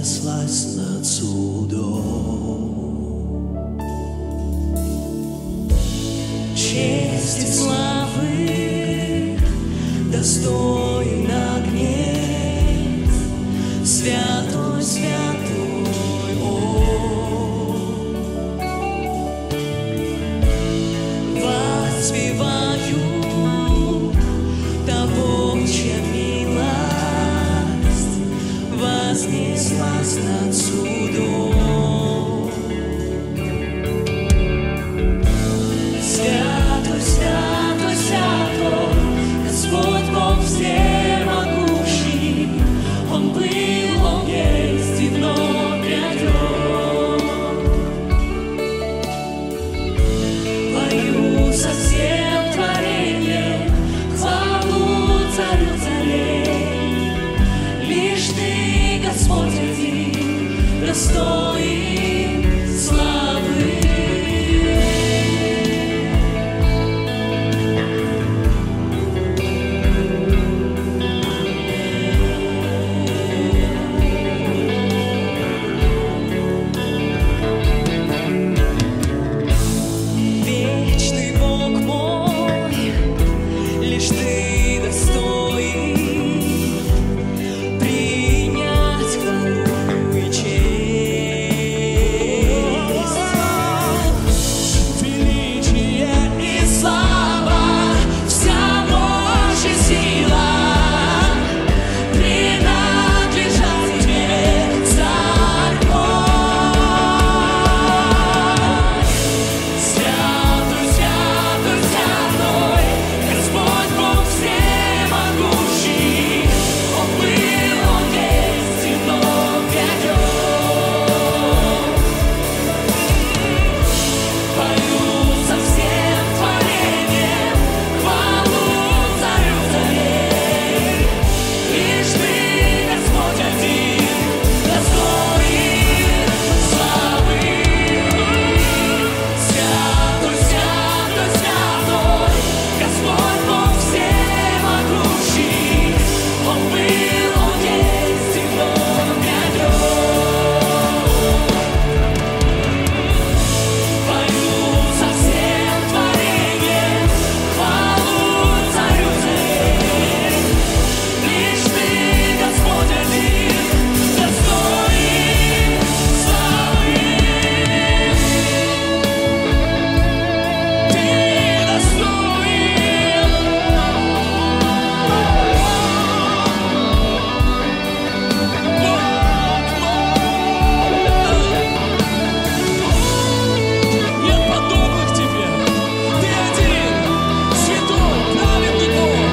вознеслась над судом. Честь и славы достоин огней, святой, святой Он. Воспеваю того, чья милость вознеслась над судом. Святой, святой, святой, Господь Бог всемогущий, Он был, Он есть и вновь придет. Пою со всем творением хвалу Царю царей. Лишь Ты, Господь, один, достоин славы. Вечный Бог мой, лишь Ты достоин принять хвалу и честь. Величие и слава, вся мощь и сила принадлежат Тебе, Царь мой. Святой, святой, святой, Господь Бог всемогущий, Он был, Он есть и вновь придет. Пою со всем творением хвалу Царю царей. Лишь Ты, Господь, один, достоин славы. Святой, святой, святой, Господь Бог всемогущий, Он был, Он есть и вновь придет. Пою со всем творением хвалу Царю царей. Лишь Ты, Господь, один, достоин славы. Ты нет подобных Тебе. Ты один, святой, праведный Бог.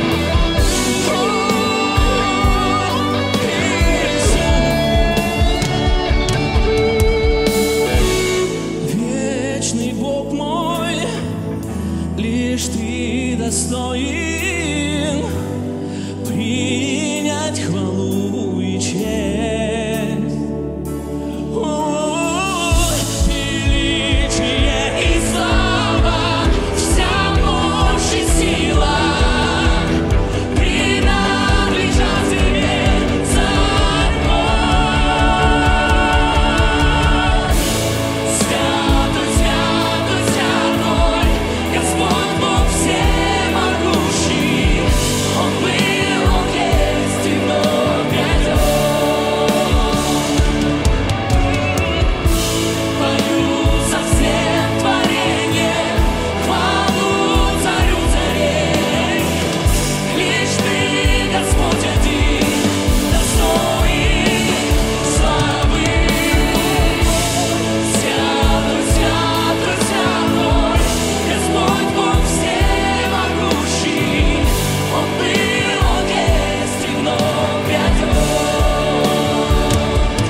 Вечный Бог мой, лишь Ты достоин принять хвалу и честь. Величие и слава, вся мощь и сила принадлежат Тебе, Царь мой. Святой, святой, святой, Господь Бог всемогущий, Он был, Он есть и вновь придет. Пою со всем творением хвалу Царю царей. Лишь Ты, Господь, один, достоин славы. Святой, святой, святой, Господь Бог всемогущий, Он был, Он есть и вновь придет.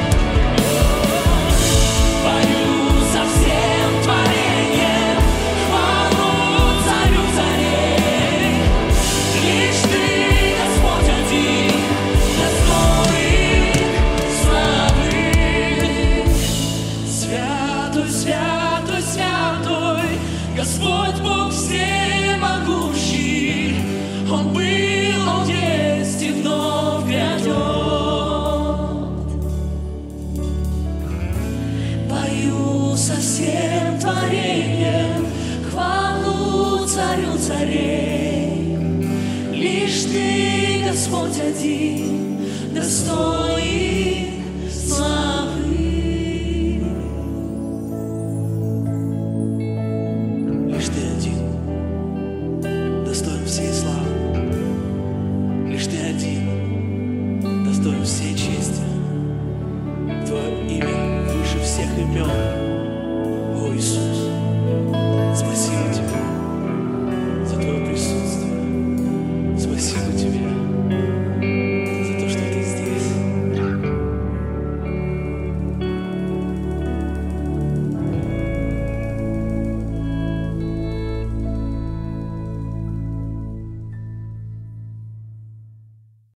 Пою со всем творением хвалу Царю царей. Лишь Ты, Господь, один, достоин славы. Святой, святой, святой, Господь Бог всемогущий, Он был, Он есть и вновь грядет. творением, хвалу Царю царей. Лишь Ты, Господь, один, достоин славы. Лишь Ты один, достоин всей славы. Лишь Ты один, достоин всей чести. Твое имя выше всех имен.